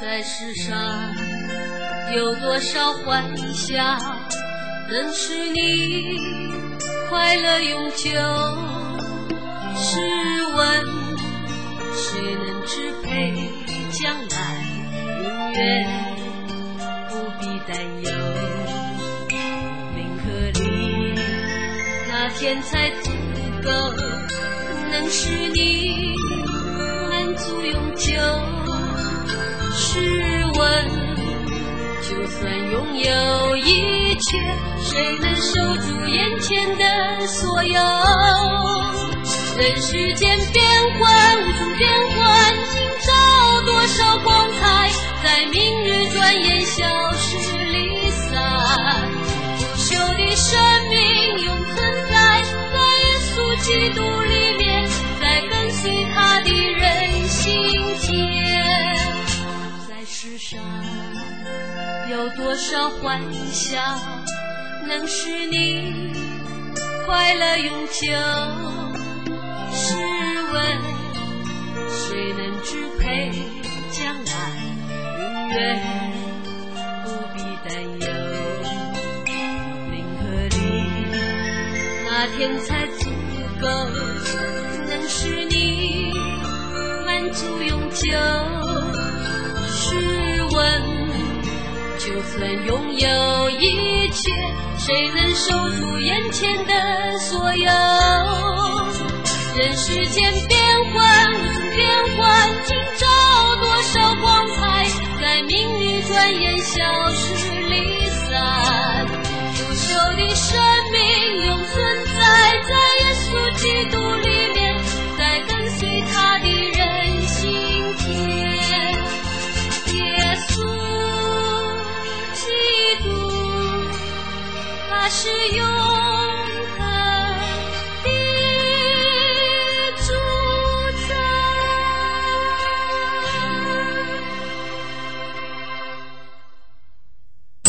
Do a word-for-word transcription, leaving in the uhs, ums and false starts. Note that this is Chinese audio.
在世上有多少欢笑能使你快乐永久？试问谁能支配将来永远不必担忧？冰颗里那天才足够能使你满足永久。试问就算拥有一切，谁能守住眼前的所有？人世间变幻无处变幻，今朝多少光彩在明日转眼消失离散。不朽的生命永存在在耶稣基督里面，在跟随他的人心间。在世上有多少欢笑能使你快乐永久？试问谁能支配将来永远不必担忧？冰河里那天才足够能使你满足永久。试问就算拥有一切，谁能守住眼前的所有？人世间变幻无处变幻，今朝多少光彩